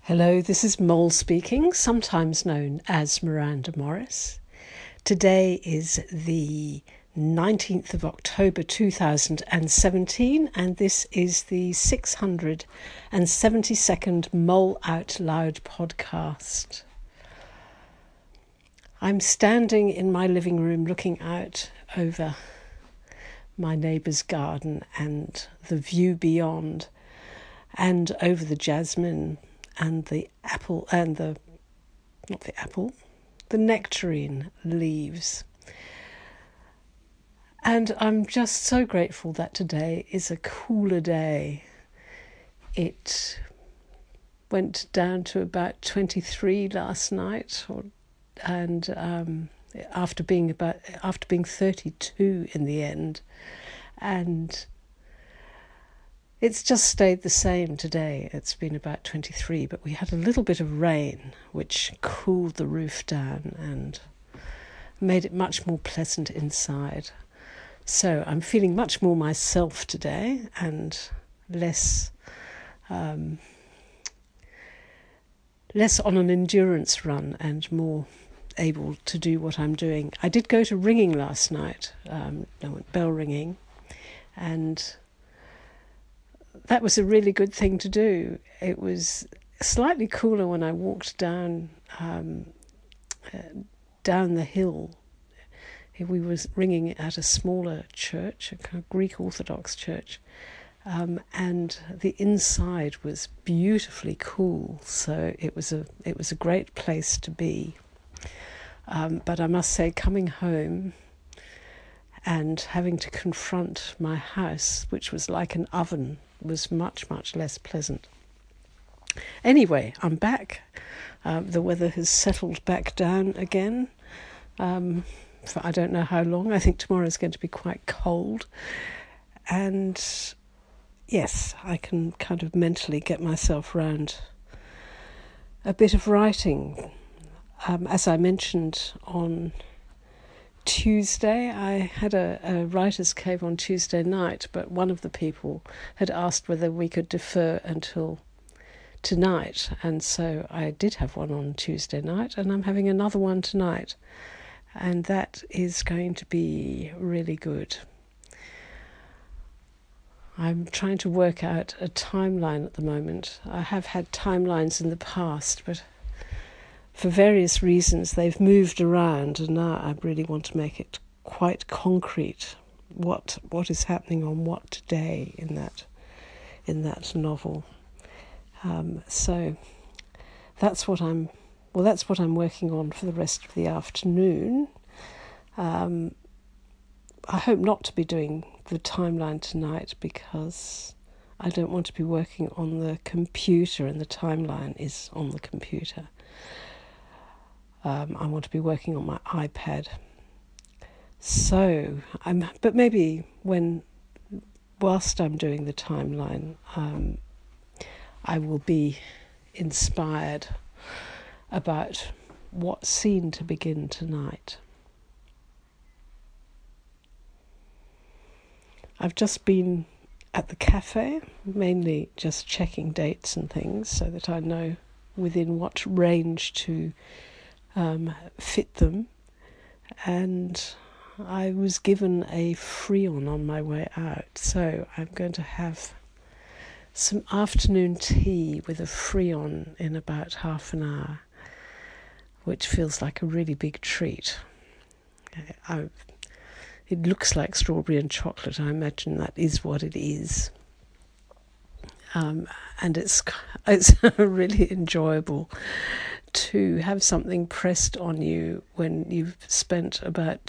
Hello, this is Mole speaking, sometimes known as Miranda Morris. Today is the 19th of October 2017, and this is the 672nd Mole Out Loud podcast. I'm standing in my living room looking out over my neighbour's garden and the view beyond, and over the jasmine and the nectarine leaves. And I'm just so grateful that today is a cooler day. It went down to about 23 last night, and after being 32 in the end, and it's just stayed the same today. It's been about 23, but we had a little bit of rain, which cooled the roof down and made it much more pleasant inside. So I'm feeling much more myself today and less on an endurance run and more able to do what I'm doing. I did go to ringing last night. I went bell ringing, and that was a really good thing to do. It was slightly cooler when I walked down the hill. We were ringing at a smaller church, a kind of Greek Orthodox church, and the inside was beautifully cool. So it was a great place to be. But I must say, coming home and having to confront my house, which was like an oven, was much, much less pleasant. Anyway, I'm back. The weather has settled back down again for I don't know how long. I think tomorrow is going to be quite cold. And yes, I can kind of mentally get myself round a bit of writing. As I mentioned on Tuesday, I had a writer's cave on Tuesday night, but one of the people had asked whether we could defer until tonight, and so I did have one on Tuesday night, and I'm having another one tonight, and that is going to be really good. I'm trying to work out a timeline at the moment. I have had timelines in the past, but for various reasons they've moved around, and now I really want to make it quite concrete what is happening on what day in that novel. So that's what I'm working on for the rest of the afternoon. I hope not to be doing the timeline tonight because I don't want to be working on the computer, and the timeline is on the computer. I want to be working on my iPad. So, but maybe whilst I'm doing the timeline, I will be inspired about what scene to begin tonight. I've just been at the cafe, mainly just checking dates and things so that I know within what range to fit them, and I was given a Freon on my way out, so I'm going to have some afternoon tea with a Freon in about half an hour, which feels like a really big treat. It looks like strawberry and chocolate. I imagine that is what it is. And it's really enjoyable to have something pressed on you when you've spent about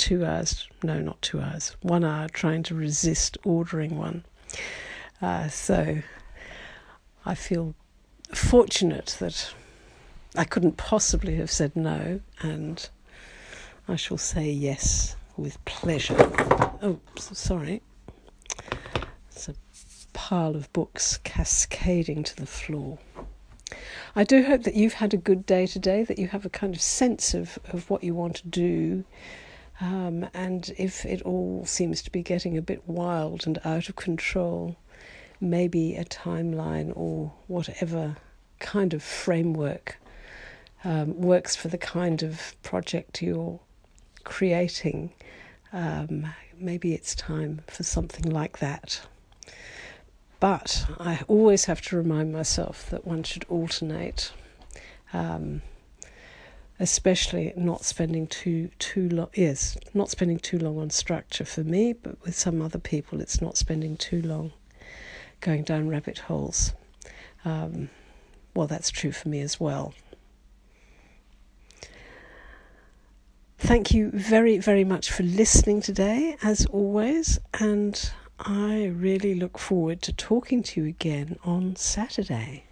1 hour trying to resist ordering one. So I feel fortunate that I couldn't possibly have said no, and I shall say yes with pleasure. Oh, sorry. It's a pile of books cascading to the floor. I do hope that you've had a good day today, that you have a kind of sense of what you want to do, and if it all seems to be getting a bit wild and out of control, maybe a timeline or whatever kind of framework works for the kind of project you're creating, maybe it's time for something like that. But I always have to remind myself that one should alternate, especially not spending too long. Yes, not spending too long on structure for me, but with some other people, it's not spending too long going down rabbit holes. Well, that's true for me as well. Thank you very, very much for listening today, as always, and I really look forward to talking to you again on Saturday.